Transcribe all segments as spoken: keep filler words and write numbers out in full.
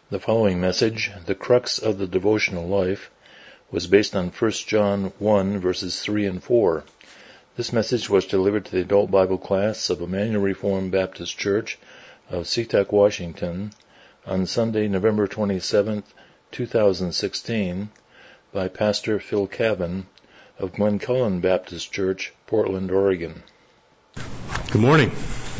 The following message, The Crux of the Devotional Life, was based on First John one, verses three and four. This message was delivered to the adult Bible class of Emmanuel Reformed Baptist Church of SeaTac, Washington, on Sunday, November twenty-seventh, two thousand sixteen, by Pastor Phil Cavan of Glen Cullen Baptist Church, Portland, Oregon. Good morning.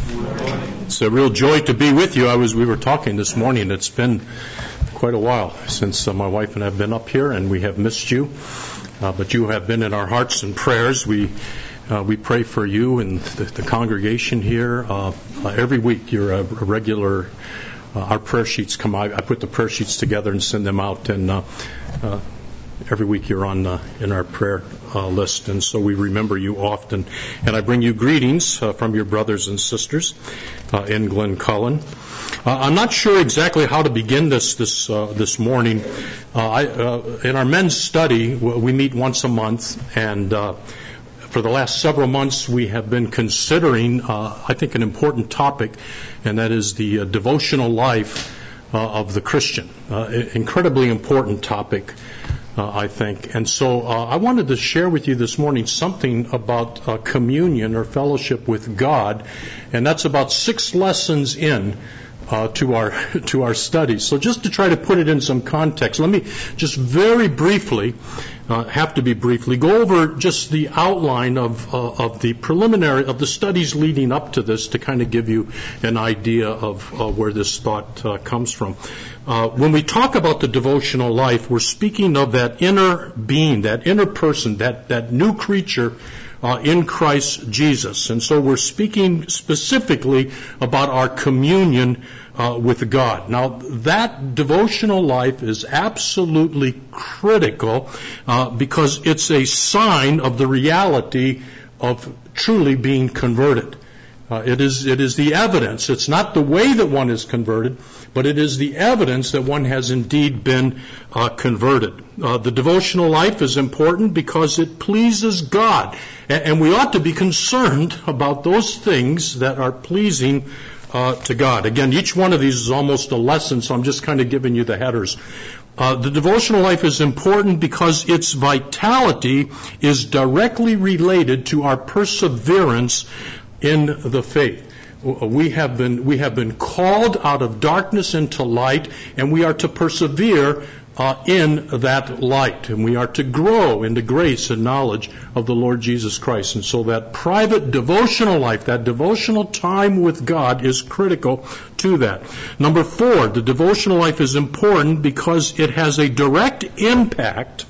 It's a real joy to be with you. I was, we were talking this morning. It's been quite a while since uh, my wife and I have been up here, and we have missed you. Uh, but you have been in our hearts and prayers. We uh, we pray for you and the, the congregation here uh, uh, every week. You're a, a regular. Uh, our prayer sheets come out. I put the prayer sheets together and send them out, and uh, uh, every week you're on uh, in our prayer uh, list, and so we remember you often. And I bring you greetings uh, from your brothers and sisters uh, in Glen Cullen. Uh, I'm not sure exactly how to begin this this uh, this morning. Uh, I, uh, in our men's study, we meet once a month, and uh, for the last several months we have been considering, uh, I think, an important topic, and that is the uh, devotional life uh, of the Christian. Uh, incredibly important topic. Uh, I think. And so uh, I wanted to share with you this morning something about uh, communion or fellowship with God, and that's about six lessons in uh, to our to our studies. So just to try to put it in some context, let me just very briefly, uh, have to be briefly, go over just the outline of uh, of the preliminary, of the studies leading up to this, to kind of give you an idea of uh, where this thought uh, comes from. Uh, when we talk about the devotional life, we're speaking of that inner being, that inner person, that, that new creature uh, in Christ Jesus. And so we're speaking specifically about our communion uh, with God. Now, that devotional life is absolutely critical uh, because it's a sign of the reality of truly being converted. Uh, it is it is the evidence. It's not the way that one is converted, but it is the evidence that one has indeed been uh, converted. Uh, the devotional life is important because it pleases God, and, and we ought to be concerned about those things that are pleasing uh, to God. Again, each one of these is almost a lesson, so I'm just kind of giving you the headers. Uh, the devotional life is important because its vitality is directly related to our perseverance in the faith. We have been we have been called out of darkness into light, and we are to persevere uh, in that light, and we are to grow into grace and knowledge of the Lord Jesus Christ. And so that private devotional life, that devotional time with God, is critical to that. Number four, the devotional life is important because it has a direct impact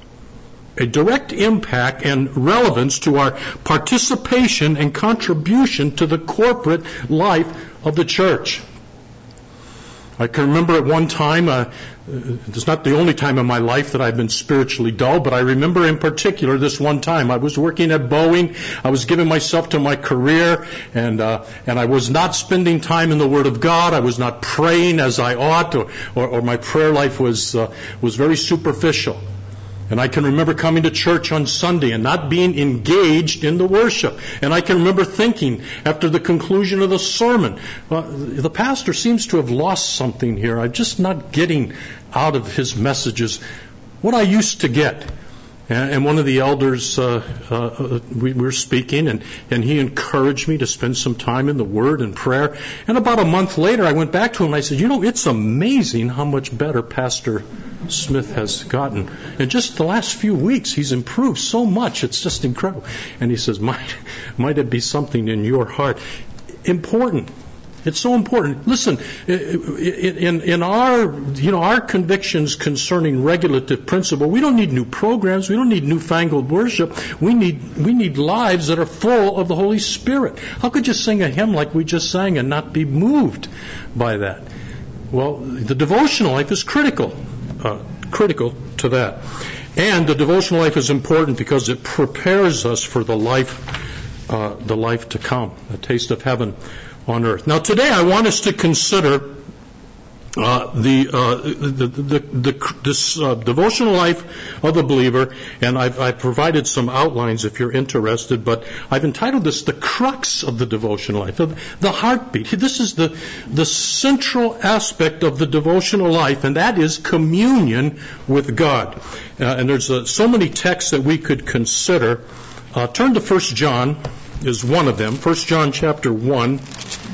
a direct impact and relevance to our participation and contribution to the corporate life of the church. I can remember at one time, uh, it's not the only time in my life that I've been spiritually dull, but I remember in particular this one time. I was working at Boeing. I was giving myself to my career, and uh, and I was not spending time in the Word of God. I was not praying as I ought, or, or, or my prayer life was uh, was very superficial. And I can remember coming to church on Sunday and not being engaged in the worship. And I can remember thinking after the conclusion of the sermon, well, the pastor seems to have lost something here. I'm just not getting out of his messages what I used to get. And one of the elders, uh, uh, we were speaking, and, and he encouraged me to spend some time in the Word and prayer. And about a month later, I went back to him and I said, you know, it's amazing how much better Pastor Smith has gotten. In just the last few weeks, he's improved so much. It's just incredible. And he says, might, might it be something in your heart? Important. It's so important. Listen, in, in our, you know, our convictions concerning regulative principle, we don't need new programs. We don't need newfangled worship. We need, we need lives that are full of the Holy Spirit. How could you sing a hymn like we just sang and not be moved by that? Well, the devotional life is critical, uh, critical to that. And the devotional life is important because it prepares us for the life, uh, the life to come, a taste of heaven on earth. Now today I want us to consider Uh, the, uh, the, the, the, this uh, devotional life of the believer, and I've, I've provided some outlines if you're interested, but I've entitled this The Crux of the Devotional Life, the heartbeat. This is the, the central aspect of the devotional life, and that is communion with God. Uh, and there's uh, so many texts that we could consider. Uh, turn to First John is one of them. First John chapter one.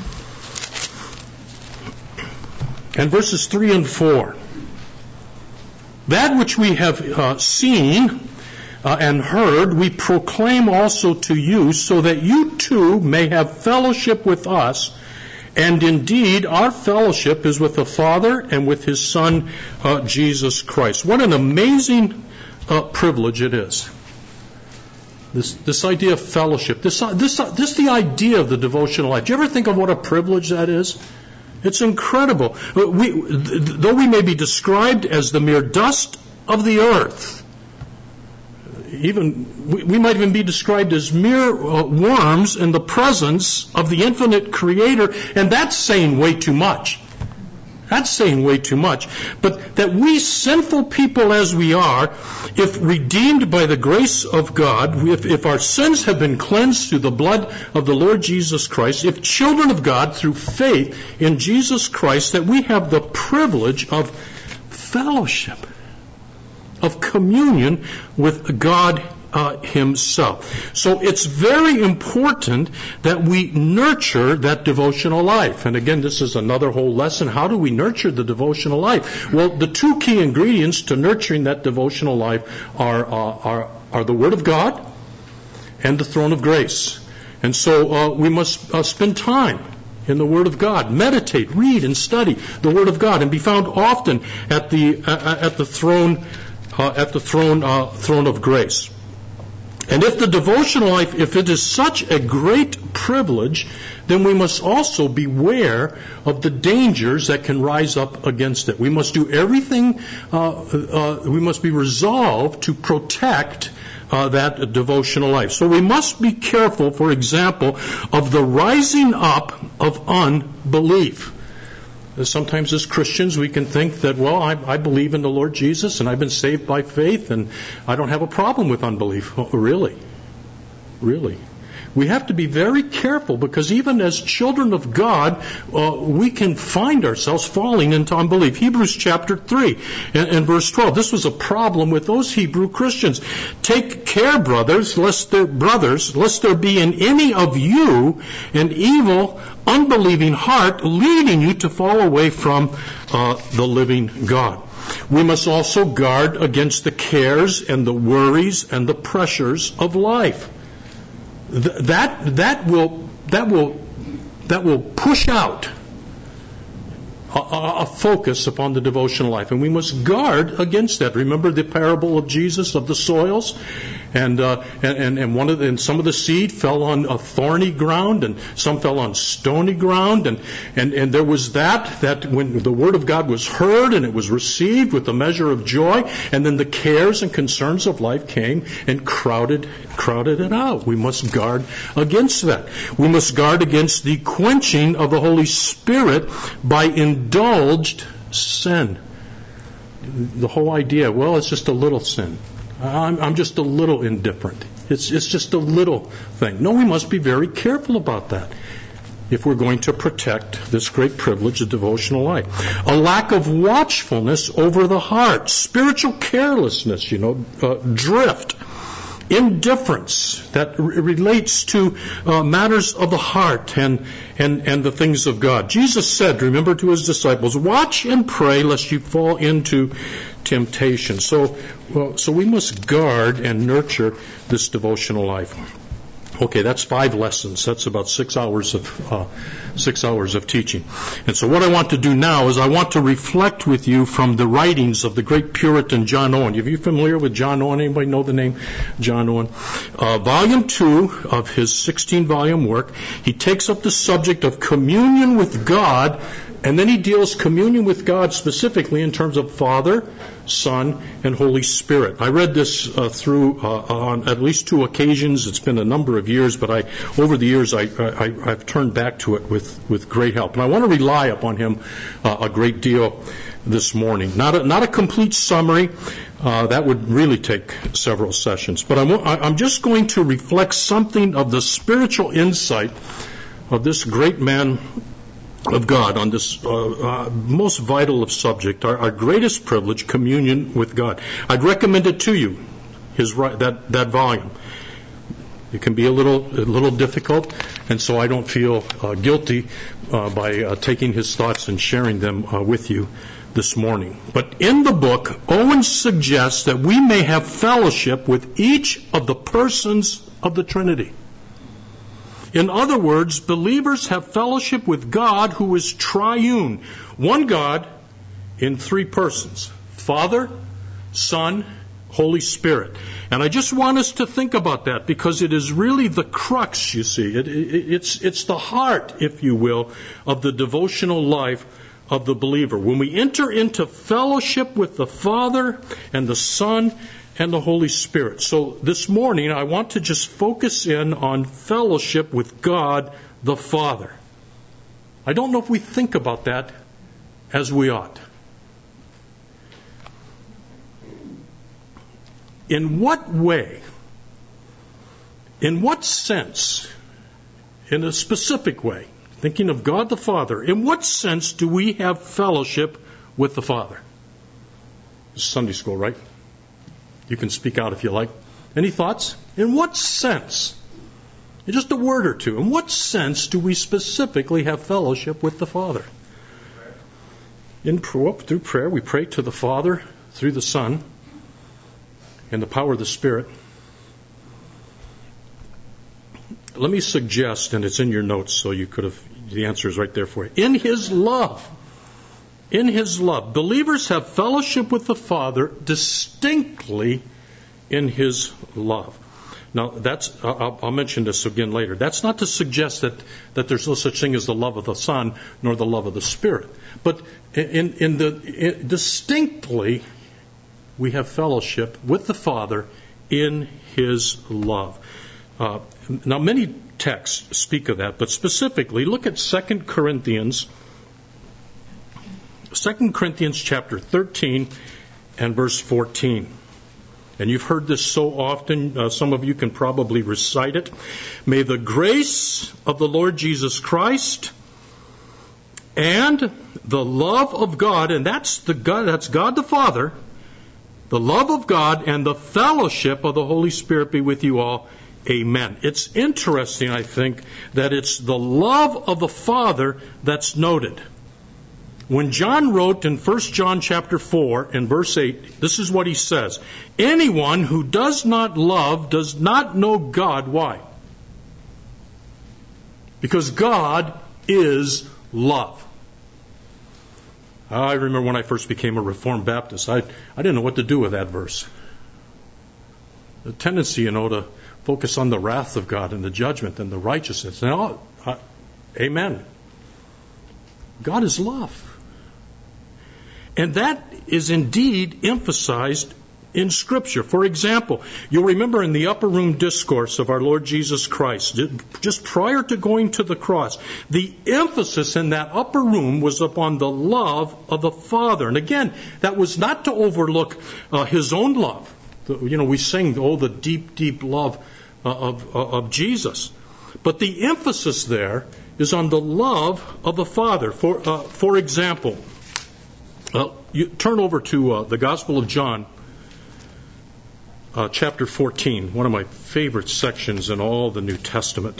And verses three and four. That which we have uh, seen uh, and heard, we proclaim also to you, so that you too may have fellowship with us. And indeed, our fellowship is with the Father and with His Son, uh, Jesus Christ. What an amazing uh, privilege it is. This, this idea of fellowship, this, this, this the idea of the devotional life. Do you ever think of what a privilege that is? It's incredible. We, though we may be described as the mere dust of the earth, even we, we might even be described as mere uh, worms in the presence of the infinite Creator, and that's saying way too much. That's saying way too much. But that we sinful people as we are, if redeemed by the grace of God, if, if our sins have been cleansed through the blood of the Lord Jesus Christ, if children of God through faith in Jesus Christ, that we have the privilege of fellowship, of communion with God Uh, himself. So it's very important that we nurture that devotional life. And again, this is another whole lesson. How do we nurture the devotional life? Well, the two key ingredients to nurturing that devotional life are uh, are, are the Word of God and the throne of grace. And so uh, we must uh, spend time in the Word of God, meditate, read, and study the Word of God, and be found often at the uh, at the throne uh, at the throne uh, throne of grace. And if the devotional life, if it is such a great privilege, then we must also beware of the dangers that can rise up against it. We must do everything, uh, uh, we must be resolved to protect uh, that devotional life. So we must be careful, for example, of the rising up of unbelief. Sometimes as Christians we can think that, well, I, I believe in the Lord Jesus and I've been saved by faith and I don't have a problem with unbelief. Oh, really? Really? We have to be very careful, because even as children of God, uh, we can find ourselves falling into unbelief. Hebrews chapter three and, and verse twelve. This was a problem with those Hebrew Christians. Take care, brothers, lest there, brothers, lest there be in any of you an evil, unbelieving heart leading you to fall away from uh, the living God. We must also guard against the cares and the worries and the pressures of life. That that will that will that will push out a, a focus upon the devotional life, and we must guard against that. Remember the parable of Jesus of the soils, and uh, and and one of the, and some of the seed fell on a thorny ground, and some fell on stony ground, and and and there was that that when the word of God was heard and it was received with a measure of joy, and then the cares and concerns of life came and crowded crowded it out. We must guard against that. We must guard against the quenching of the Holy Spirit by indulged sin. The whole idea, well, it's just a little sin. I'm, I'm just a little indifferent. It's, it's just a little thing. No, we must be very careful about that if we're going to protect this great privilege of devotional life. A lack of watchfulness over the heart, spiritual carelessness, you know, uh, drift, indifference that r- relates to uh, matters of the heart and, and, and the things of God. Jesus said, remember, to his disciples, watch and pray lest you fall into temptation. So, well, so we must guard and nurture this devotional life. Okay, that's five lessons. That's about six hours of uh, six hours of teaching. And so what I want to do now is I want to reflect with you from the writings of the great Puritan John Owen. Are you familiar with John Owen? Anybody know the name John Owen? Uh, volume two of his sixteen-volume work, he takes up the subject of communion with God And then he deals communion with God specifically in terms of Father, Son, and Holy Spirit. I read this uh, through uh, on at least two occasions. It's been a number of years, but I, over the years, I, I, I've turned back to it with, with great help. And I want to rely upon him uh, a great deal this morning. Not a, not a complete summary. Uh, that would really take several sessions. But I'm, I'm just going to reflect something of the spiritual insight of this great man of God on this uh, uh, most vital of subject, our, our greatest privilege, communion with God. I'd recommend it to you, his that that volume. It can be a little a little difficult, and so I don't feel uh, guilty uh, by uh, taking his thoughts and sharing them uh, with you this morning. But in the book, Owen suggests that we may have fellowship with each of the persons of the Trinity. In other words, believers have fellowship with God who is triune. One God in three persons. Father, Son, Holy Spirit. And I just want us to think about that because it is really the crux, you see. It, it, it's, it's the heart, if you will, of the devotional life of the believer. When we enter into fellowship with the Father and the Son and the Holy Spirit. So this morning I want to just focus in on fellowship with God the Father. I don't know if we think about that as we ought. In what way, in what sense, in a specific way, thinking of God the Father, in what sense do we have fellowship with the Father? It's Sunday school, right? You can speak out if you like. Any thoughts? In what sense? In just a word or two. In what sense do we specifically have fellowship with the Father? In through prayer, we pray to the Father through the Son in the power of the Spirit. Let me suggest, and it's in your notes, so you could have, the answer is right there for you. In His love, in His love, believers have fellowship with the Father distinctly in His love. Now, that's I'll, I'll mention this again later. That's not to suggest that, that there's no such thing as the love of the Son nor the love of the Spirit. But in, in the in, distinctly, we have fellowship with the Father in His love. Uh, now, many texts speak of that, but specifically, look at Second Corinthians, Second Corinthians chapter thirteen and verse fourteen. And you've heard this so often, uh, some of you can probably recite it. May the grace of the Lord Jesus Christ and the love of God, and that's the God, that's God the Father, the love of God and the fellowship of the Holy Spirit be with you all. Amen. It's interesting, I think, that it's the love of the Father that's noted. When John wrote in First John chapter four and verse eight, this is what he says. Anyone who does not love does not know God. Why? Because God is love. I remember when I first became a Reformed Baptist, I, I didn't know what to do with that verse. The tendency, you know, to focus on the wrath of God and the judgment and the righteousness. Now, uh, amen. God is love. And that is indeed emphasized in Scripture. For example, you'll remember in the upper room discourse of our Lord Jesus Christ, just prior to going to the cross, the emphasis in that upper room was upon the love of the Father. And again, that was not to overlook uh, His own love. You know, we sing, oh, the deep, deep love uh, of, uh, of Jesus. But the emphasis there is on the love of the Father. For, uh, for example, uh, you turn over to uh, the Gospel of John, uh, chapter fourteen, one of my favorite sections in all the New Testament.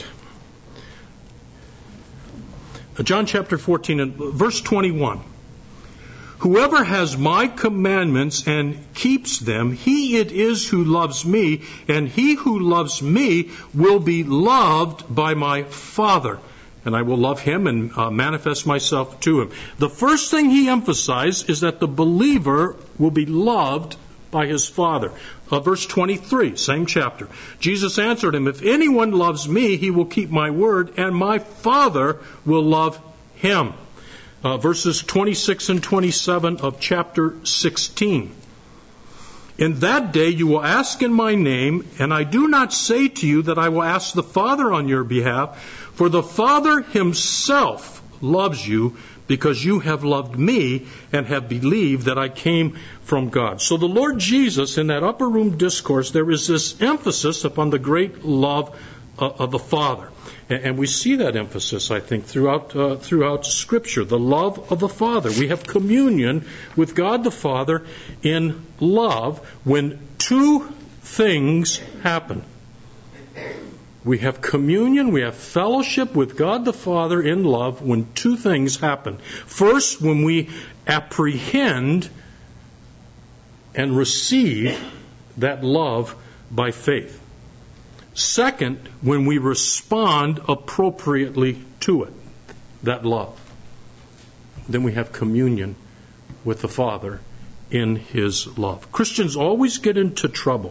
Uh, John chapter fourteen and verse twenty-one. Whoever has my commandments and keeps them, he it is who loves me, and he who loves me will be loved by my Father. And I will love him and uh, manifest myself to him. The first thing he emphasized is that the believer will be loved by his Father. Uh, verse twenty-three, same chapter. Jesus answered him, if anyone loves me, he will keep my word, and my Father will love him. uh, verses twenty-six and twenty-seven of chapter sixteen. In that day you will ask in my name, and I do not say to you that I will ask the Father on your behalf, for the Father himself loves you, because you have loved me and have believed that I came from God. So the Lord Jesus, in that upper room discourse, there is this emphasis upon the great love of the Father. And we see that emphasis, I think, throughout uh, throughout Scripture, the love of the Father. We have communion with God the Father in love when two things happen. We have communion, we have fellowship with God the Father in love when two things happen. First, when we apprehend and receive that love by faith. Second, when we respond appropriately to it, that love. Then we have communion with the Father in His love. Christians always get into trouble.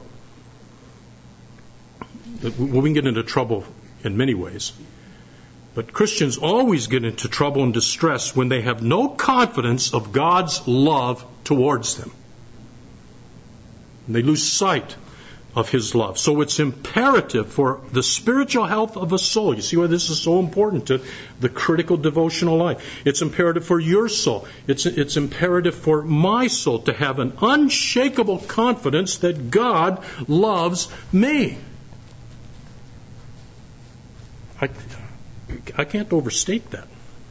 Well, we can get into trouble in many ways. But Christians always get into trouble and distress when they have no confidence of God's love towards them. And they lose sight of His love. So it's imperative for the spiritual health of a soul. You see why this is so important to the critical devotional life. It's imperative for your soul. It's, it's imperative for my soul to have an unshakable confidence that God loves me. I, I can't overstate that.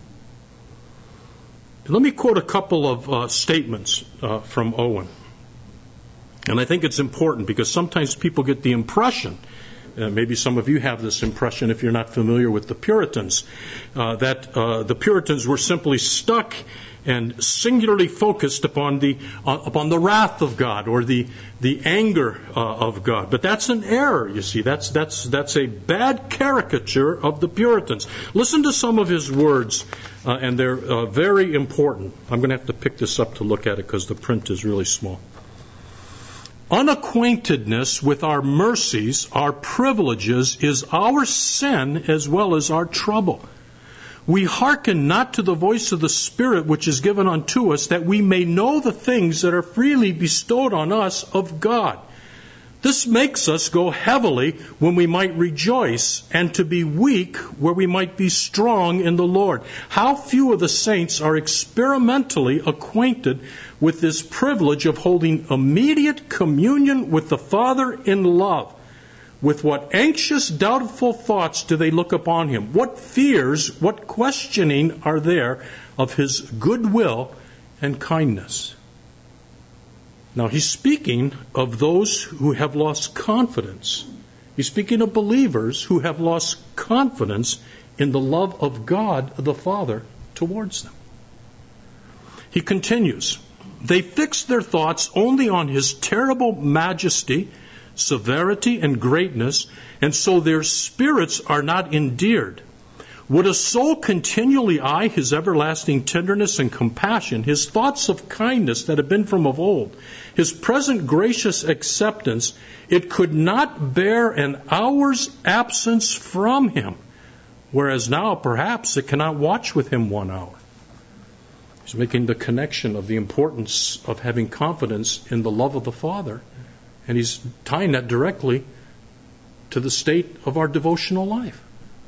Let me quote a couple of uh, statements uh, from Owen. And I think it's important because sometimes people get the impression, uh, maybe some of you have this impression if you're not familiar with the Puritans, uh, that uh, the Puritans were simply stuck and singularly focused upon the uh, upon the wrath of God or the the anger uh, of God. But that's an error, you see. That's that's that's a bad caricature of the Puritans. Listen to some of his words, uh, and they're uh, very important. I'm going to have to pick this up to look at it because the print is really small. Unacquaintedness with our mercies, our privileges, is our sin as well as our trouble. We hearken not to the voice of the Spirit which is given unto us, that we may know the things that are freely bestowed on us of God. This makes us go heavily when we might rejoice, and to be weak where we might be strong in the Lord. How few of the saints are experimentally acquainted with this privilege of holding immediate communion with the Father in love. With what anxious, doubtful thoughts do they look upon Him? What fears, what questioning are there of His goodwill and kindness? Now, he's speaking of those who have lost confidence. He's speaking of believers who have lost confidence in the love of God the Father towards them. He continues, they fix their thoughts only on His terrible majesty, severity, and greatness, and so their spirits are not endeared. Would a soul continually eye His everlasting tenderness and compassion, His thoughts of kindness that have been from of old, His present gracious acceptance, it could not bear an hour's absence from Him, whereas now perhaps it cannot watch with Him one hour. He's making the connection of the importance of having confidence in the love of the Father, and he's tying that directly to the state of our devotional life.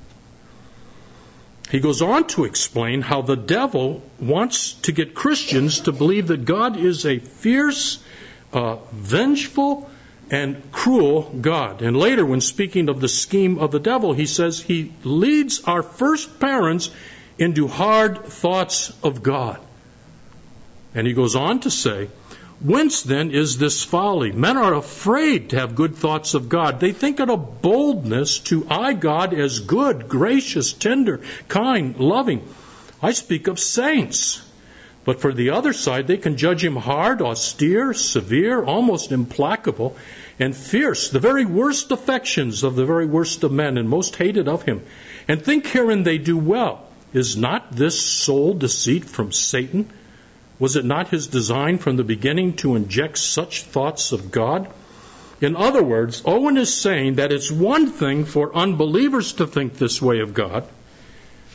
He goes on to explain how the devil wants to get Christians to believe that God is a fierce, uh, vengeful, and cruel God. And later, when speaking of the scheme of the devil, he says he leads our first parents into hard thoughts of God. And he goes on to say, whence then is this folly? Men are afraid to have good thoughts of God. They think it a boldness to eye God as good, gracious, tender, kind, loving. I speak of saints. But for the other side, they can judge Him hard, austere, severe, almost implacable, and fierce, the very worst affections of the very worst of men, and most hated of Him. And think herein they do well. Is not this soul deceit from Satan? Was it not his design from the beginning to inject such thoughts of God? In other words, Owen is saying that it's one thing for unbelievers to think this way of God,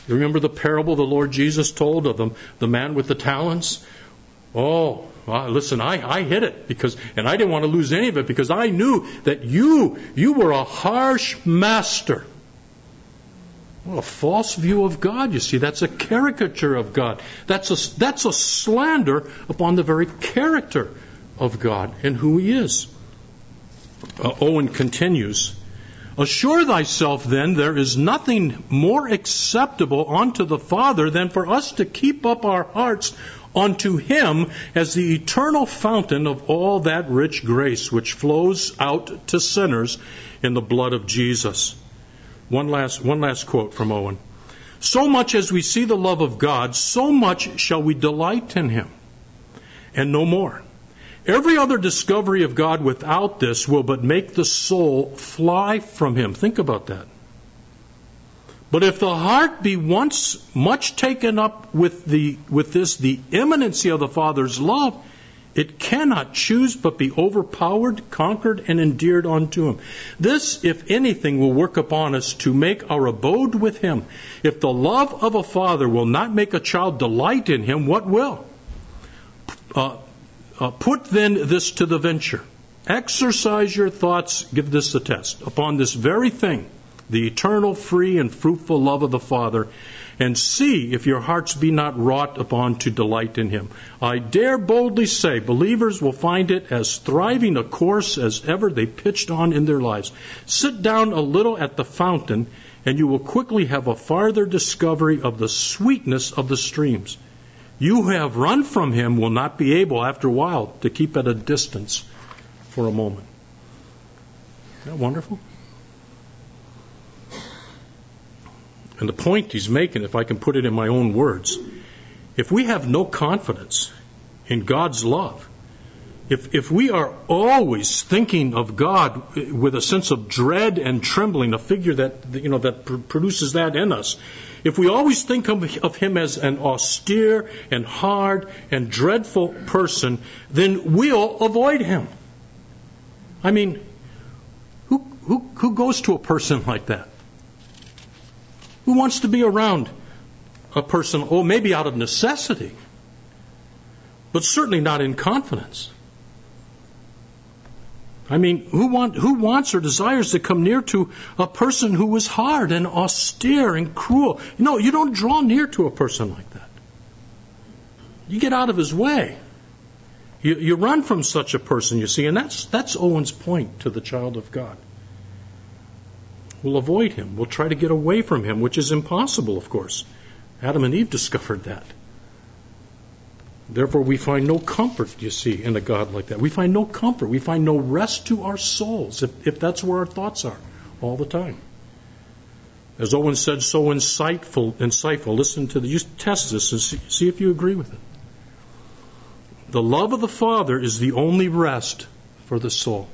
You remember the parable the Lord Jesus told of the, the man with the talents? Oh, well, listen, I, I hid it because, and I didn't want to lose any of it because I knew that you, you were a harsh master. Well, a false view of God, you see. That's a caricature of God. That's a, that's a slander upon the very character of God and who He is. Uh, Owen continues, assure thyself then there is nothing more acceptable unto the Father than for us to keep up our hearts unto Him as the eternal fountain of all that rich grace which flows out to sinners in the blood of Jesus. One last, one last quote from Owen. So much as we see the love of God, so much shall we delight in Him, and no more. Every other discovery of God without this will but make the soul fly from Him. Think about that. But if the heart be once much taken up with the with this, the imminency of the Father's love, it cannot choose but be overpowered, conquered, and endeared unto Him. This, if anything, will work upon us to make our abode with Him. If the love of a father will not make a child delight in him, what will? Uh, uh, put then this to the venture. Exercise your thoughts, give this the test, upon this very thing, the eternal, free, and fruitful love of the Father, and see if your hearts be not wrought upon to delight in Him. I dare boldly say, believers will find it as thriving a course as ever they pitched on in their lives. Sit down a little at the fountain, and you will quickly have a farther discovery of the sweetness of the streams. You who have run from Him will not be able, after a while, to keep at a distance for a moment. Isn't that wonderful? And the point he's making, if I can put it in my own words, if we have no confidence in God's love, if if we are always thinking of God with a sense of dread and trembling, a figure that you know that pr- produces that in us, if we always think of, of Him as an austere and hard and dreadful person, then we'll avoid Him. I mean, who who who goes to a person like that? Who wants to be around a person, oh, maybe out of necessity, but certainly not in confidence? I mean, who want, who wants or desires to come near to a person who is hard and austere and cruel? No, you don't draw near to a person like that. You get out of his way. You, you run from such a person, you see, and that's that's Owen's point to the child of God. We'll avoid him. We'll try to get away from him, which is impossible, of course. Adam and Eve discovered that. Therefore, we find no comfort, you see, in a God like that. We find no comfort. We find no rest to our souls, if, if that's where our thoughts are all the time. As Owen said, so insightful, insightful. Listen to the, you test this and see, see if you agree with it. The love of the Father is the only rest for the soul.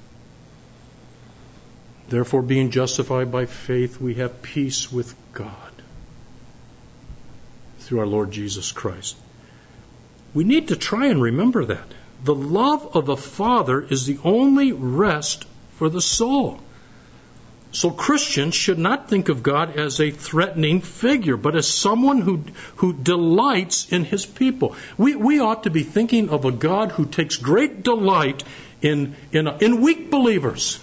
Therefore, being justified by faith, we have peace with God through our Lord Jesus Christ. We need to try and remember that. The love of the Father is the only rest for the soul. So Christians should not think of God as a threatening figure, but as someone who, who delights in His people. We, we ought to be thinking of a God who takes great delight in, in, in weak believers.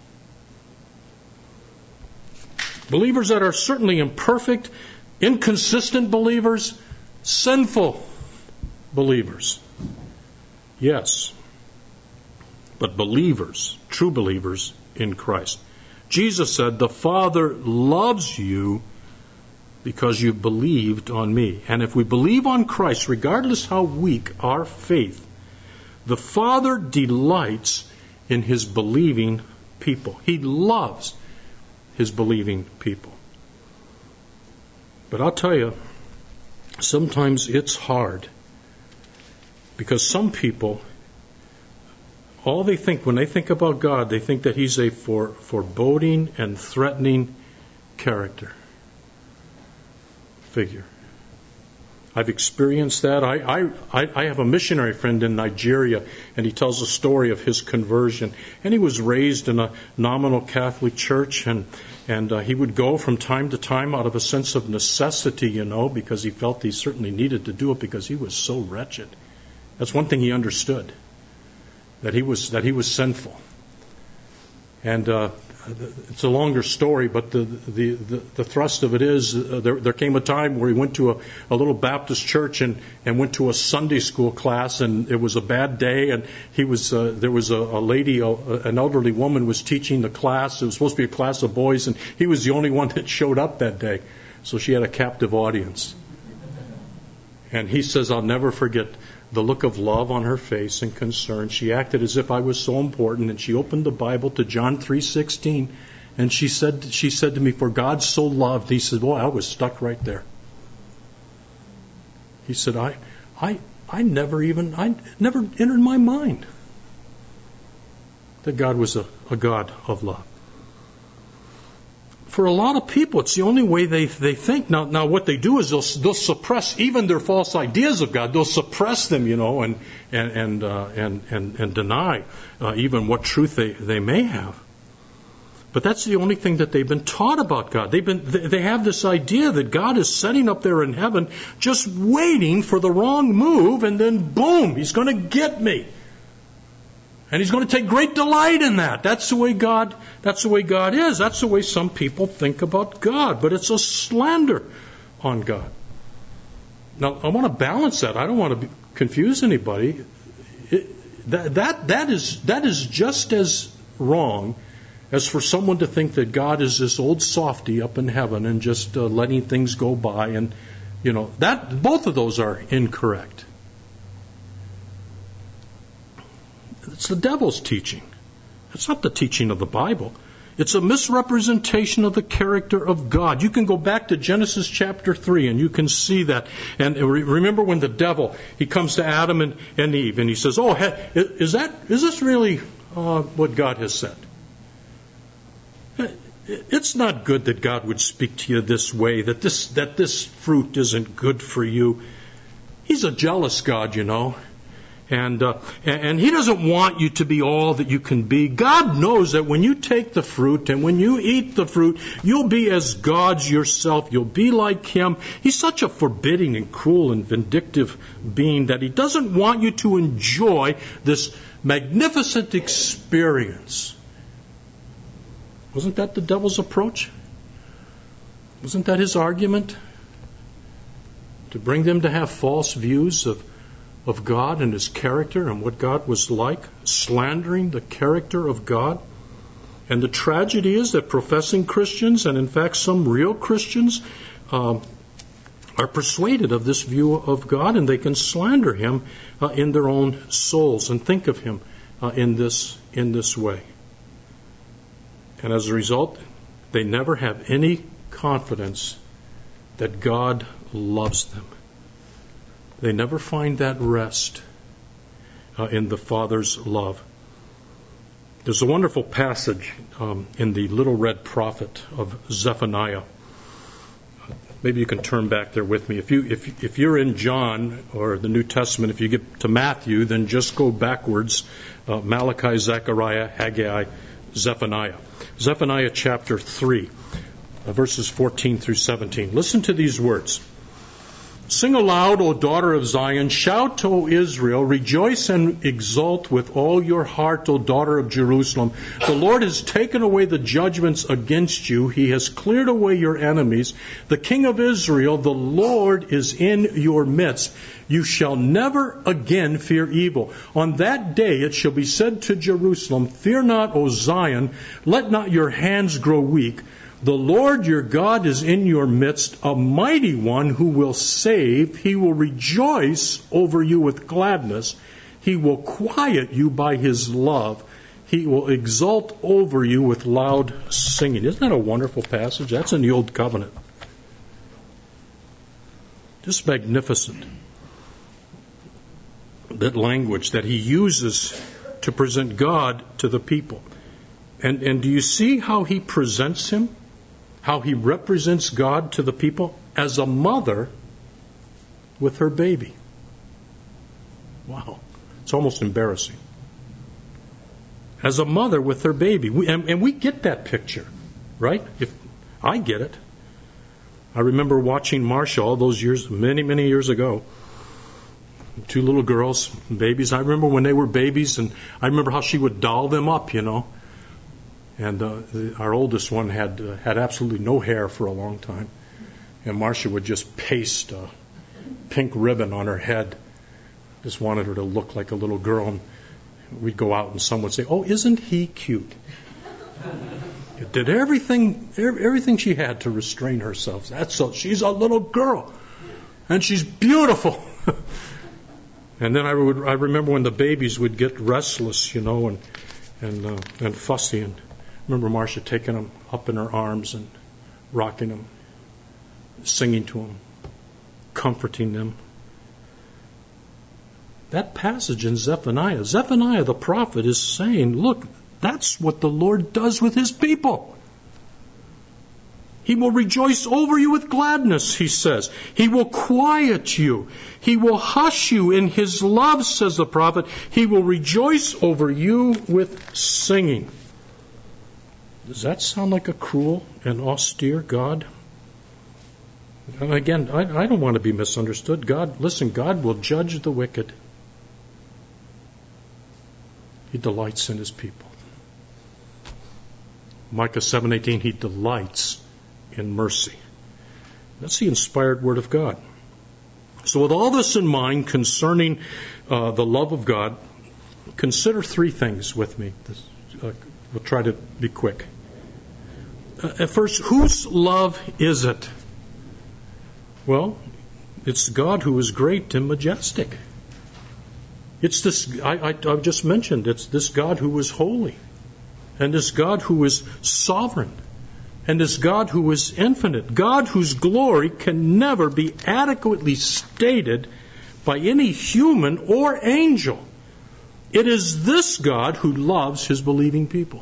Believers that are certainly imperfect, inconsistent believers, sinful believers. Yes, but believers, true believers in Christ. Jesus said, the Father loves you because you believed on me. And if we believe on Christ, regardless how weak our faith, the Father delights in His believing people. He loves His believing people. But I'll tell you, sometimes it's hard. Because some people, all they think, when they think about God, they think that He's a for, foreboding and threatening character, figure. I've experienced that. I, I, I have a missionary friend in Nigeria, and he tells a story of his conversion. And he was raised in a nominal Catholic church, and, and uh, he would go from time to time out of a sense of necessity, you know, because he felt he certainly needed to do it because he was so wretched. That's one thing he understood, that he was, that he was sinful. And uh, it's a longer story, but the the, the, the thrust of it is uh, there, there came a time where he went to a, a little Baptist church and, and went to a Sunday school class, and it was a bad day, and he was uh, there was a, a lady, a, an elderly woman was teaching the class. It was supposed to be a class of boys, and he was the only one that showed up that day. So she had a captive audience. And he says, I'll never forget the look of love on her face and concern. She acted as if I was so important, and she opened the Bible to John three sixteen, and she said, she said to me, for God so loved. He said, well, I was stuck right there. He said, I, I, I never even, I never entered my mind that God was a, a God of love. For a lot of people, it's the only way they, they think. Now, now what they do is they'll, they'll suppress even their false ideas of God. They'll suppress them, you know, and and and uh, and, and and deny uh, even what truth they, they may have. But that's the only thing that they've been taught about God. They've been they have this idea that God is sitting up there in heaven, just waiting for the wrong move, and then boom, He's going to get me. And He's going to take great delight in that. That's the way God, that's the way God is. That's the way some people think about God. But it's a slander on God. Now, I want to balance that. I don't want to be, confuse anybody. It, that, that, that is, that is just as wrong as for someone to think that God is this old softy up in heaven and just uh, letting things go by. And, you know, that, both of those are incorrect. It's the devil's teaching. It's not the teaching of the Bible. It's a misrepresentation of the character of God. You can go back to Genesis chapter three and you can see that. And remember when the devil, he comes to Adam and, and Eve and he says, oh, is that, is this really uh, what God has said? It's not good that God would speak to you this way, that this, that this fruit isn't good for you. He's a jealous God, you know. And, uh, and He doesn't want you to be all that you can be. God knows that when you take the fruit and when you eat the fruit, you'll be as gods yourself. You'll be like Him. He's such a forbidding and cruel and vindictive being that He doesn't want you to enjoy this magnificent experience. Wasn't that the devil's approach? Wasn't that his argument? To bring them to have false views of of God and His character and what God was like, slandering the character of God. And the tragedy is that professing Christians, and in fact some real Christians, um, are persuaded of this view of God, and they can slander Him uh, in their own souls and think of Him uh, in this in this way. And as a result, they never have any confidence that God loves them. They never find that rest uh, in the Father's love. There's a wonderful passage um, in the Little Red Prophet of Zephaniah. Maybe you can turn back there with me. If you if if you're in John or the New Testament, if you get to Matthew, then just go backwards: uh, Malachi, Zechariah, Haggai, Zephaniah. Zephaniah chapter three, uh, verses fourteen through seventeen. Listen to these words. Sing aloud, O daughter of Zion. Shout, O Israel. Rejoice and exult with all your heart, O daughter of Jerusalem. The Lord has taken away the judgments against you. He has cleared away your enemies. The King of Israel, the Lord, is in your midst. You shall never again fear evil. On that day it shall be said to Jerusalem, fear not, O Zion. Let not your hands grow weak. The Lord your God is in your midst, a mighty one who will save. He will rejoice over you with gladness. He will quiet you by His love. He will exult over you with loud singing. Isn't that a wonderful passage? That's in the Old Covenant. Just magnificent. That language that He uses to present God to the people. And, and do you see how He presents Him? How He represents God to the people? As a mother with her baby. Wow. It's almost embarrassing. As a mother with her baby. We, and, and we get that picture, right? If I get it. I remember watching Marcia all those years, many, many years ago. Two little girls, babies. I remember when they were babies, and I remember how she would doll them up, you know. And uh, our oldest one had uh, had absolutely no hair for a long time. And Marcia would just paste a pink ribbon on her head. Just wanted her to look like a little girl. And we'd go out and someone would say, "Oh, isn't he cute?" It did everything everything she had to restrain herself. That's so, she's a little girl. And she's beautiful. And then I would I remember when the babies would get restless, you know, and and uh, and fussy. And I remember Marcia taking them up in her arms and rocking them, singing to them, comforting them. That passage in Zephaniah, Zephaniah the prophet is saying, look, that's what the Lord does with His people. He will rejoice over you with gladness, he says. He will quiet you. He will hush you in His love, says the prophet. He will rejoice over you with singing. Does that sound like a cruel and austere God? And again, I, I don't want to be misunderstood. God, listen, God will judge the wicked. He delights in His people. Micah seven eighteen, He delights in mercy. That's the inspired Word of God. So with all this in mind concerning uh, the love of God, consider three things with me. This, uh, we'll try to be quick. Uh, at first, whose love is it? Well, it's God who is great and majestic. It's this, I, I, I've just mentioned, it's this God who is holy, and this God who is sovereign, and this God who is infinite. God whose glory can never be adequately stated by any human or angel. It is this God who loves His believing people.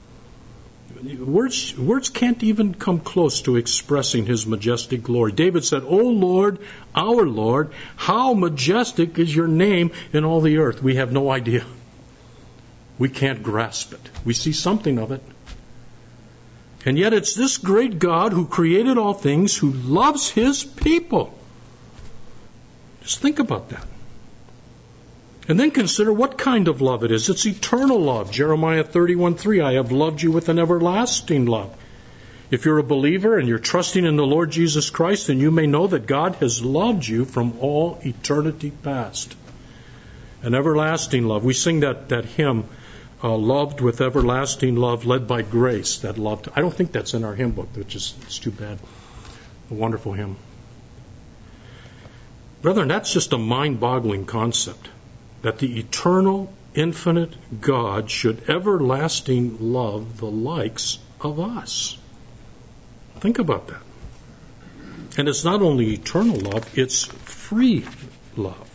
Words, words can't even come close to expressing His majestic glory. David said, "O Lord, our Lord, how majestic is your name in all the earth." We have no idea. We can't grasp it. We see something of it. And yet it's this great God who created all things, who loves His people. Just think about that. And then consider what kind of love it is. It's eternal love. Jeremiah thirty-one three, I have loved you with an everlasting love. If you're a believer and you're trusting in the Lord Jesus Christ, then you may know that God has loved you from all eternity past. An everlasting love. We sing that, that hymn, uh, loved with everlasting love, led by grace, that loved. I don't think that's in our hymn book, which is it's too bad. A wonderful hymn. Brethren, that's just a mind-boggling concept. That the eternal, infinite God should everlasting love the likes of us. Think about that. And it's not only eternal love, it's free love.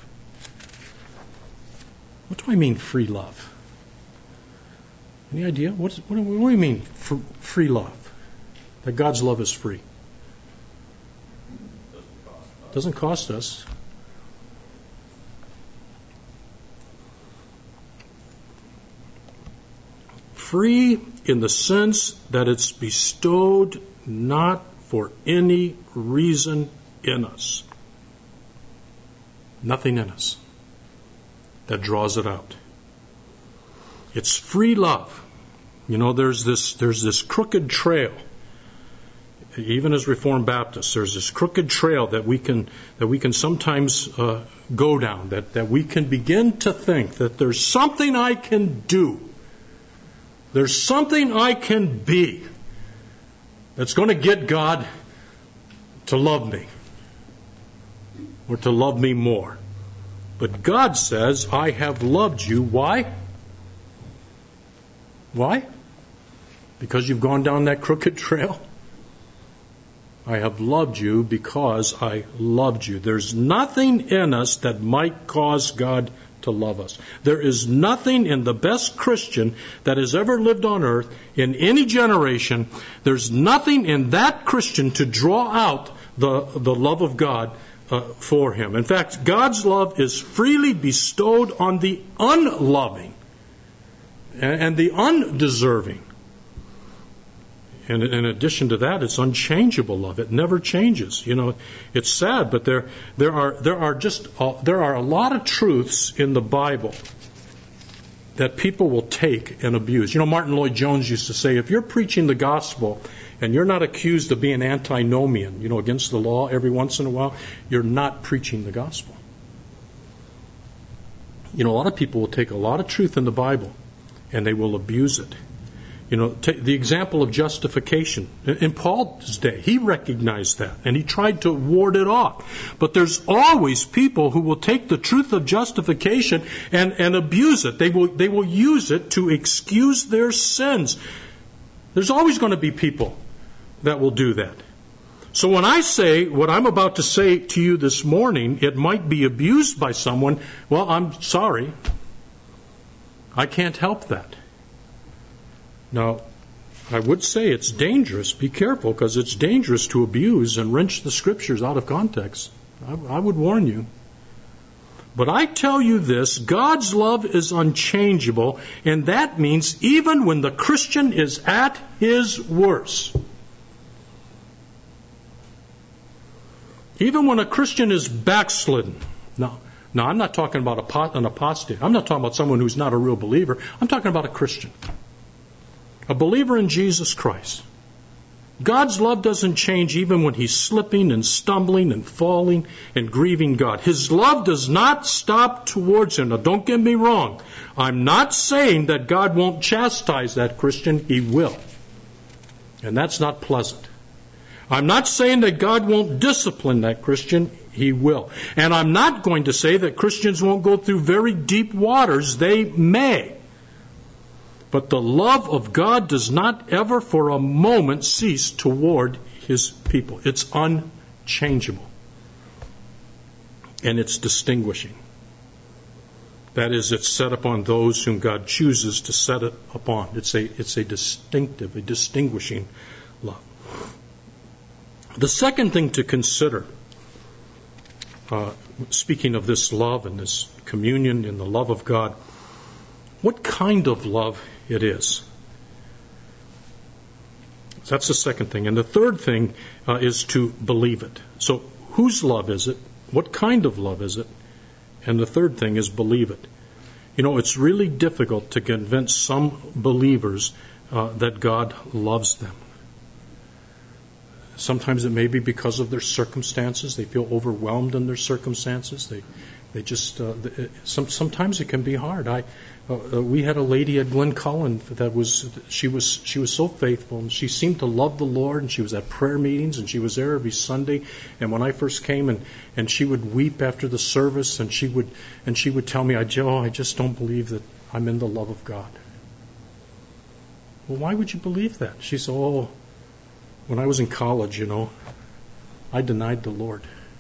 What do I mean, free love? Any idea? What, is, what, do, what do you mean, for, free love? That God's love is free. Doesn't cost us. Free in the sense that it's bestowed not for any reason in us. Nothing in us that draws it out. It's free love. You know, there's this there's this crooked trail. Even as Reformed Baptists, there's this crooked trail that we can that we can sometimes uh, go down. That that we can begin to think that there's something I can do. There's something I can be that's going to get God to love me or to love me more. But God says, I have loved you. Why? Why? Because you've gone down that crooked trail? I have loved you because I loved you. There's nothing in us that might cause God to love us. There is nothing in the best Christian that has ever lived on earth in any generation. There's nothing in that Christian to draw out the, the love of God uh, for him. In fact, God's love is freely bestowed on the unloving and, and the undeserving. And in addition to that, it's unchangeable love. It never changes. You know, it's sad, but there there are there are just uh, there are a lot of truths in the Bible that people will take and abuse. You know, Martin Lloyd-Jones used to say, if you're preaching the gospel and you're not accused of being antinomian, you know, against the law every once in a while, you're not preaching the gospel. You know, a lot of people will take a lot of truth in the Bible and they will abuse it. You know, take the example of justification. In Paul's day, he recognized that, and he tried to ward it off. But there's always people who will take the truth of justification and, and abuse it. They will, they will use it to excuse their sins. There's always going to be people that will do that. So when I say what I'm about to say to you this morning, it might be abused by someone, well, I'm sorry. I can't help that. Now, I would say it's dangerous. Be careful, because it's dangerous to abuse and wrench the Scriptures out of context. I, I would warn you. But I tell you this, God's love is unchangeable, and that means even when the Christian is at his worst. Even when a Christian is backslidden. Now, now I'm not talking about an apostate. I'm not talking about someone who's not a real believer. I'm talking about a Christian. A believer in Jesus Christ. God's love doesn't change even when he's slipping and stumbling and falling and grieving God. His love does not stop towards him. Now, don't get me wrong. I'm not saying that God won't chastise that Christian. He will. And that's not pleasant. I'm not saying that God won't discipline that Christian. He will. And I'm not going to say that Christians won't go through very deep waters. They may. But the love of God does not ever for a moment cease toward his people. It's unchangeable. And it's distinguishing. That is, it's set upon those whom God chooses to set it upon. It's a, it's a distinctive, a distinguishing love. The second thing to consider, uh, speaking of this love and this communion in the love of God, what kind of love it is. That's the second thing. And the third thing uh, is to believe it. So whose love is it? What kind of love is it? And the third thing is believe it. You know, it's really difficult to convince some believers uh, that God loves them. Sometimes it may be because of their circumstances. They feel overwhelmed in their circumstances. They They just uh, some, sometimes it can be hard. I uh, we had a lady at Glen Cullen that was she was she was so faithful, and she seemed to love the Lord, and she was at prayer meetings, and she was there every Sunday. And when I first came, and, and she would weep after the service, and she would and she would tell me, "I Joe, I just don't believe that I'm in the love of God." Well, why would you believe that? She said, "Oh, when I was in college, you know, I denied the Lord."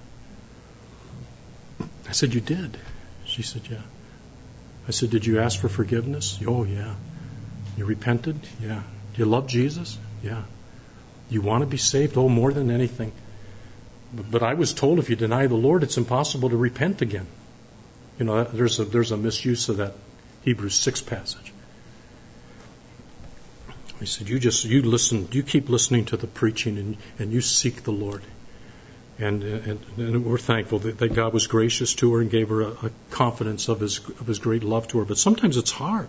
I said, "You did?" She said, "Yeah." I said, "Did you ask for forgiveness?" "Oh, yeah." "You repented?" "Yeah." "Do you love Jesus?" "Yeah." "You want to be saved?" "Oh, more than anything." But, but I was told if you deny the Lord, it's impossible to repent again. You know, there's a, there's a misuse of that Hebrews six passage. I said, you just, you listen, you keep listening to the preaching and, and you seek the Lord. And, and, and we're thankful that, that God was gracious to her and gave her a, a confidence of his, of his great love to her. But sometimes it's hard.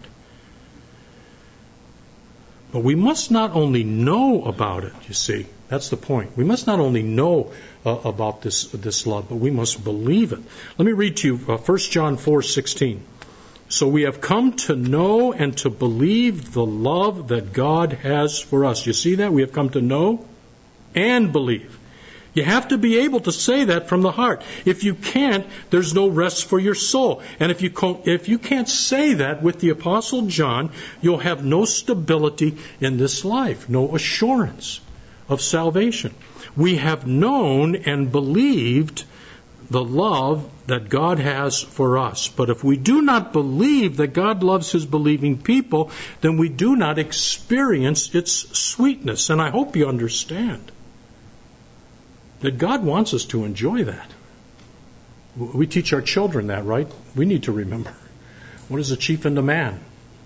But we must not only know about it, you see. That's the point. We must not only know uh, about this, this love, but we must believe it. Let me read to you uh, First John four sixteen. So we have come to know and to believe the love that God has for us. You see that? We have come to know and believe. You have to be able to say that from the heart. If you can't, there's no rest for your soul. And if you can't, if you can't say that with the Apostle John, you'll have no stability in this life, no assurance of salvation. We have known and believed the love that God has for us. But if we do not believe that God loves His believing people, then we do not experience its sweetness. And I hope you understand that God wants us to enjoy that. We teach our children that, right? We need to remember. What is the chief end of man?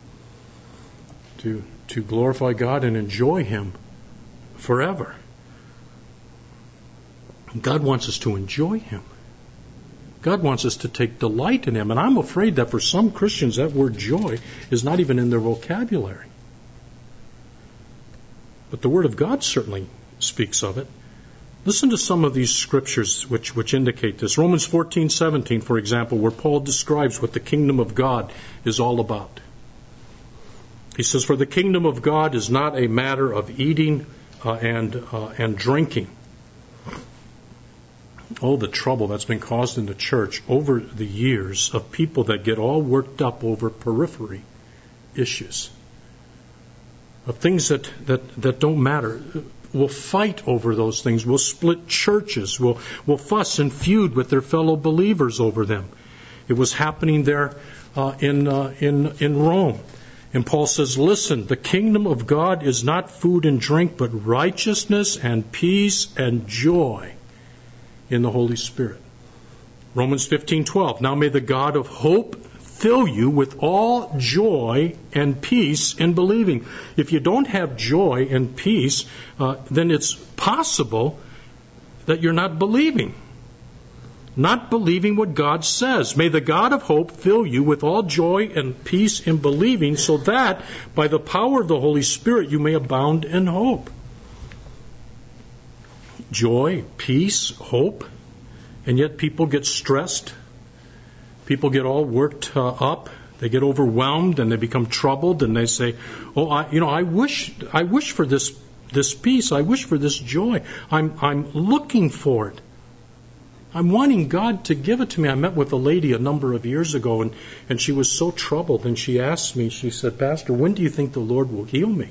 To, to glorify God and enjoy Him forever. God wants us to enjoy Him. God wants us to take delight in Him. And I'm afraid that for some Christians, that word joy is not even in their vocabulary. But the Word of God certainly speaks of it. Listen to some of these scriptures which, which indicate this. Romans fourteen seventeen, for example, where Paul describes what the kingdom of God is all about. He says, "For the kingdom of God is not a matter of eating uh, and uh, and drinking." Oh, the trouble that's been caused in the church over the years of people that get all worked up over periphery issues, of things that, that, that don't matter. We'll fight over those things. We'll split churches. We'll, we'll fuss and feud with their fellow believers over them. It was happening there uh, in, uh, in, in Rome. And Paul says, listen, the kingdom of God is not food and drink, but righteousness and peace and joy in the Holy Spirit. Romans fifteen twelve. Now may the God of hope fill you with all joy and peace in believing. If you don't have joy and peace, uh, then it's possible that you're not believing. Not believing what God says. May the God of hope fill you with all joy and peace in believing, so that by the power of the Holy Spirit you may abound in hope. Joy, peace, hope, and yet people get stressed. People get all worked uh, up. They get overwhelmed and they become troubled, and they say, "Oh, I, you know, I wish, I wish for this, this peace. I wish for this joy. I'm, I'm looking for it. I'm wanting God to give it to me." I met with a lady a number of years ago, and, and she was so troubled, and she asked me, she said, "Pastor, when do you think the Lord will heal me?"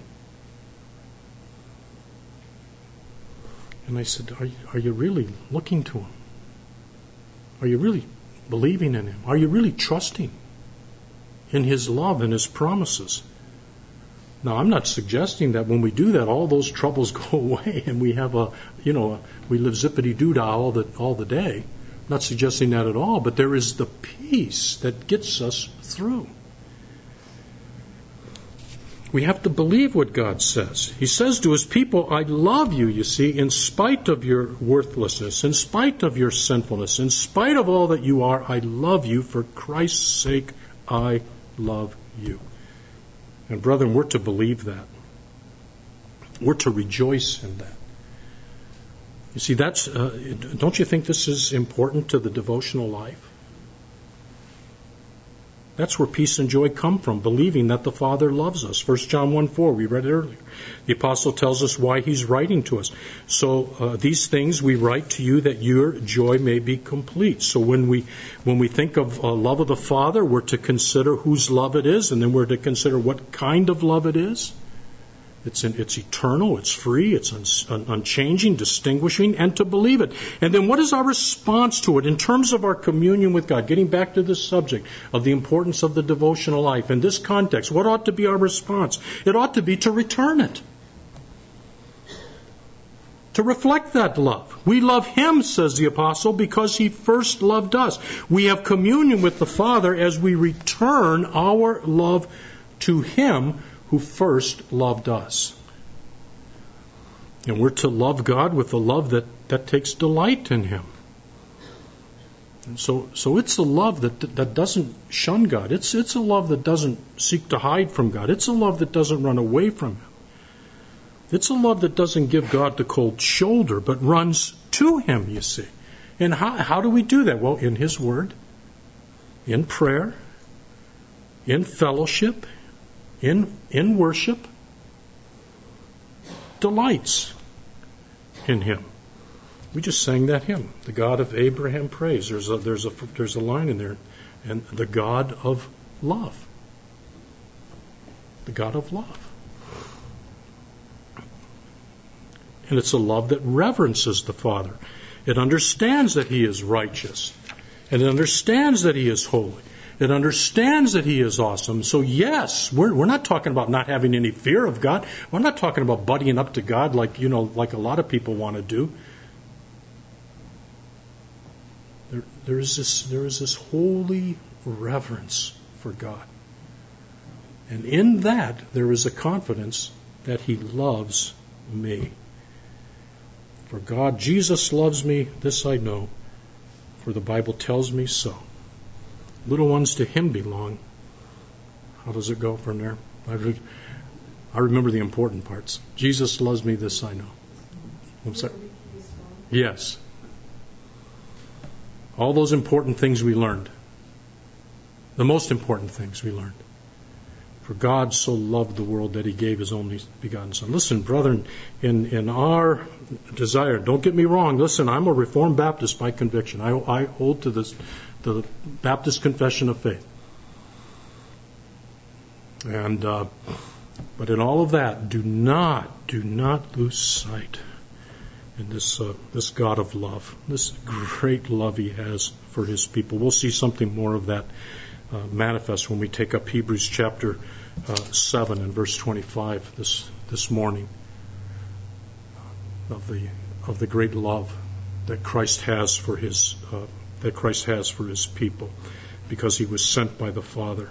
And I said, are you, are you really looking to Him? Are you really believing in Him? Are you really trusting in His love and His promises? Now, I'm not suggesting that when we do that, all those troubles go away and we have a, you know, a, we live zippity-doo-dah all the, all the day. I'm not suggesting that at all, but there is the peace that gets us through. We have to believe what God says. He says to His people, I love you, you see, in spite of your worthlessness, in spite of your sinfulness, in spite of all that you are, I love you. For Christ's sake, I love you. And brethren, we're to believe that. We're to rejoice in that. You see, that's, uh, don't you think this is important to the devotional life? That's where peace and joy come from, believing that the Father loves us. First John one four, we read it earlier. The Apostle tells us why he's writing to us. So uh, these things we write to you that your joy may be complete. So when we when we think of uh, love of the Father, we're to consider whose love it is, and then we're to consider what kind of love it is. It's, in, it's eternal, it's free, it's un, unchanging, distinguishing, and to believe it. And then what is our response to it in terms of our communion with God? Getting back to this subject of the importance of the devotional life. In this context, what ought to be our response? It ought to be to return it. To reflect that love. We love Him, says the Apostle, because He first loved us. We have communion with the Father as we return our love to Him who first loved us. And we're to love God with a love that, that takes delight in Him. And so so it's a love that that doesn't shun God. It's it's a love that doesn't seek to hide from God. It's a love that doesn't run away from Him. It's a love that doesn't give God the cold shoulder, but runs to Him, you see. And how, how do we do that? Well, in His Word, in prayer, in fellowship, In in worship, delights in Him. We just sang that hymn, "The God of Abraham praise." There's a there's a there's a line in there, and the God of love, the God of love, and it's a love that reverences the Father. It understands that He is righteous, and it understands that He is holy. It understands that He is awesome. So yes, we're we're not talking about not having any fear of God. We're not talking about buddying up to God like, you know, like a lot of people want to do. There, There is this, there is this holy reverence for God. And in that, there is a confidence that He loves me. For God, Jesus loves me, this I know, for the Bible tells me so. Little ones to Him belong. How does it go from there? I, re- I remember the important parts. Jesus loves me, this I know. I'm sorry. Yes. All those important things we learned. The most important things we learned. For God so loved the world that He gave His only begotten Son. Listen, brethren, in, in our desire, don't get me wrong, listen, I'm a Reformed Baptist by conviction. I, I hold to this, the Baptist Confession of Faith. And, uh, but in all of that, do not, do not lose sight in this, uh, this God of love, this great love He has for His people. We'll see something more of that Uh, manifest when we take up Hebrews chapter uh, seven and verse twenty-five this this morning, of the of the great love that Christ has for his uh, that Christ has for His people, because He was sent by the Father.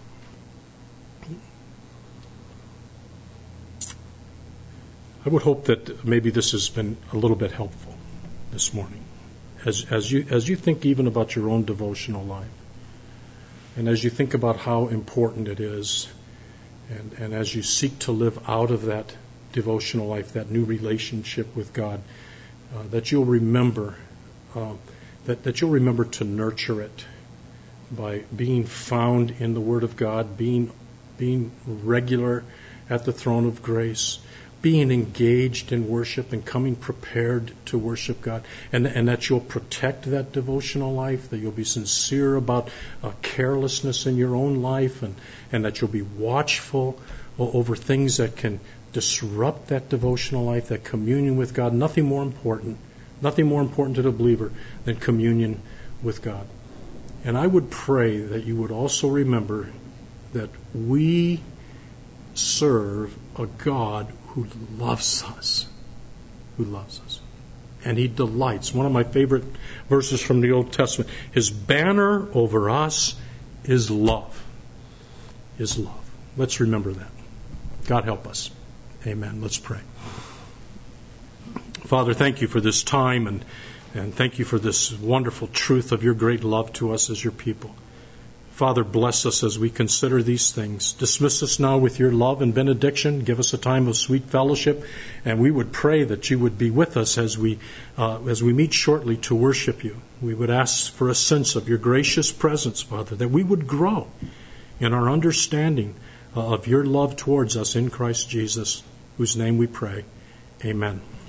I would hope that maybe this has been a little bit helpful this morning, as as you as you think even about your own devotional life. And as you think about how important it is, and, and as you seek to live out of that devotional life, that new relationship with God, uh, that you'll remember, uh, that, that you'll remember to nurture it by being found in the Word of God, being, being regular at the throne of grace, being engaged in worship and coming prepared to worship God, and, and that you'll protect that devotional life, that you'll be sincere about uh, carelessness in your own life, and, and that you'll be watchful over things that can disrupt that devotional life, that communion with God. Nothing more important, nothing more important to the believer than communion with God. And I would pray that you would also remember that we serve a God who loves us, who loves us. And He delights. One of my favorite verses from the Old Testament, His banner over us is love. Is love. Let's remember that. God help us. Amen. Let's pray. Father, thank You for this time, and, and thank You for this wonderful truth of Your great love to us as Your people. Father, bless us as we consider these things. Dismiss us now with Your love and benediction. Give us a time of sweet fellowship, and we would pray that You would be with us as we uh, as we meet shortly to worship You. We would ask for a sense of Your gracious presence, Father, that we would grow in our understanding uh, of Your love towards us in Christ Jesus, whose name we pray. Amen.